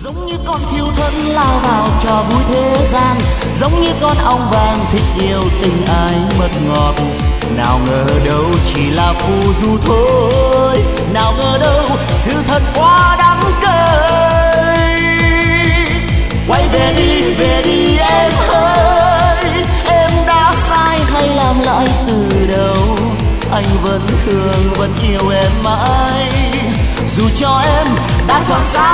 Giống như con thiêu thân lao vào trò vui thế gian, giống như con ong vàng thích yêu tình ai mật ngọt. Nào ngờ đâu chỉ là phù du thôi, nào ngờ đâu thứ thật quá đáng cay. Quay về đi em ơi, em đã sai hay làm lại từ đầu. Anh vẫn thương vẫn yêu em mãi, dù cho em đã chọn sai.